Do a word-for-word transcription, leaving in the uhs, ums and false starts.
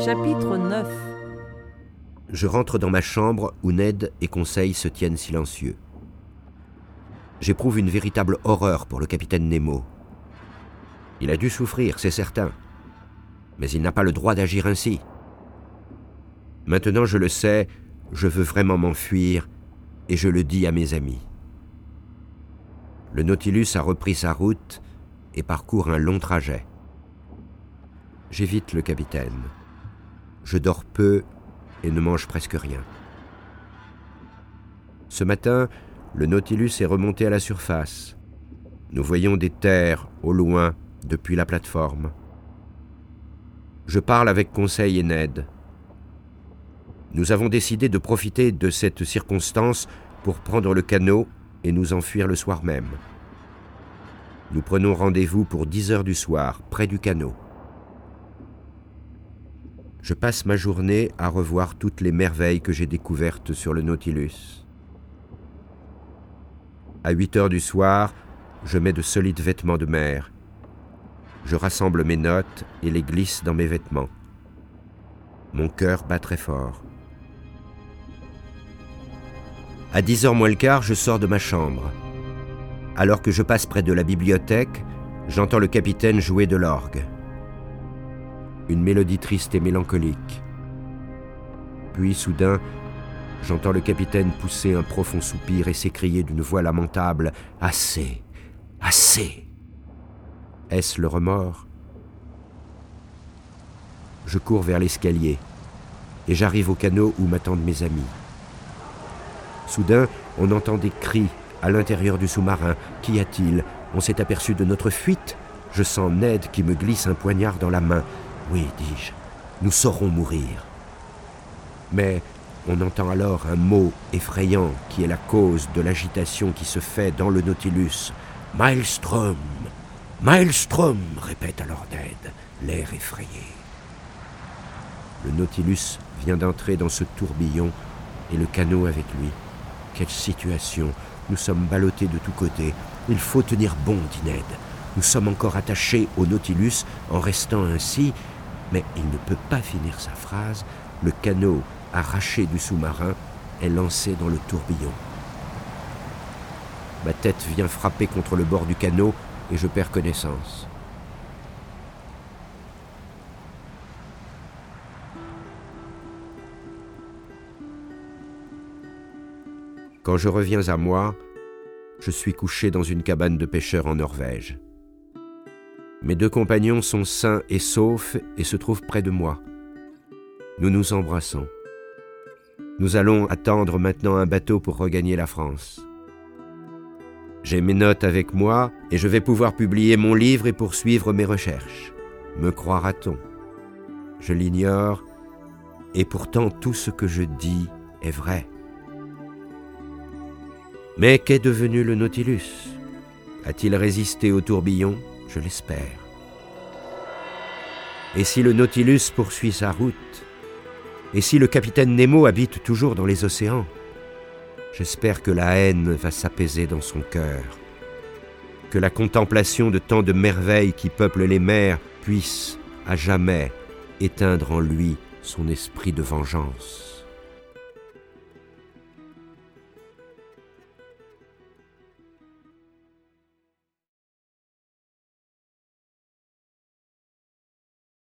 Chapitre neuf. Je rentre dans ma chambre où Ned et Conseil se tiennent silencieux. J'éprouve une véritable horreur pour le capitaine Nemo. Il a dû souffrir, c'est certain, mais il n'a pas le droit d'agir ainsi. Maintenant je le sais, je veux vraiment m'enfuir et je le dis à mes amis. Le Nautilus a repris sa route et parcourt un long trajet. J'évite le capitaine. Je dors peu et ne mange presque rien. Ce matin, le Nautilus est remonté à la surface. Nous voyons des terres au loin depuis la plateforme. Je parle avec Conseil et Ned. Nous avons décidé de profiter de cette circonstance pour prendre le canot et nous enfuir le soir même. Nous prenons rendez-vous pour dix heures du soir, près du canot. Je passe ma journée à revoir toutes les merveilles que j'ai découvertes sur le Nautilus. À huit heures du soir, je mets de solides vêtements de mer. Je rassemble mes notes et les glisse dans mes vêtements. Mon cœur bat très fort. À dix heures moins le quart, je sors de ma chambre. Alors que je passe près de la bibliothèque, j'entends le capitaine jouer de l'orgue. Une mélodie triste et mélancolique. Puis, soudain, j'entends le capitaine pousser un profond soupir et s'écrier d'une voix lamentable « Assez, assez !» Est-ce le remords ? Je cours vers l'escalier et j'arrive au canot où m'attendent mes amis. Soudain, on entend des cris à l'intérieur du sous-marin. Qu'y a-t-il ? On s'est aperçu de notre fuite ? Je sens Ned qui me glisse un poignard dans la main. Oui, dis-je, nous saurons mourir. Mais on entend alors un mot effrayant qui est la cause de l'agitation qui se fait dans le Nautilus. « Maelstrom ! Maelstrom !» répète alors Ned, l'air effrayé. Le Nautilus vient d'entrer dans ce tourbillon et le canot avec lui. Quelle situation! Nous sommes ballottés de tous côtés. Il faut tenir bon, dit Ned. Nous sommes encore attachés au Nautilus en restant ainsi, mais il ne peut pas finir sa phrase. Le canot, arraché du sous-marin, est lancé dans le tourbillon. Ma tête vient frapper contre le bord du canot et je perds connaissance. Quand je reviens à moi, je suis couché dans une cabane de pêcheurs en Norvège. Mes deux compagnons sont sains et saufs et se trouvent près de moi. Nous nous embrassons. Nous allons attendre maintenant un bateau pour regagner la France. J'ai mes notes avec moi et je vais pouvoir publier mon livre et poursuivre mes recherches. Me croira-t-on ? Je l'ignore et pourtant tout ce que je dis est vrai. Mais qu'est devenu le Nautilus ? A-t-il résisté au tourbillon ? Je l'espère. Et si le Nautilus poursuit sa route ? Et si le capitaine Nemo habite toujours dans les océans ? J'espère que la haine va s'apaiser dans son cœur, que la contemplation de tant de merveilles qui peuplent les mers puisse, à jamais, éteindre en lui son esprit de vengeance.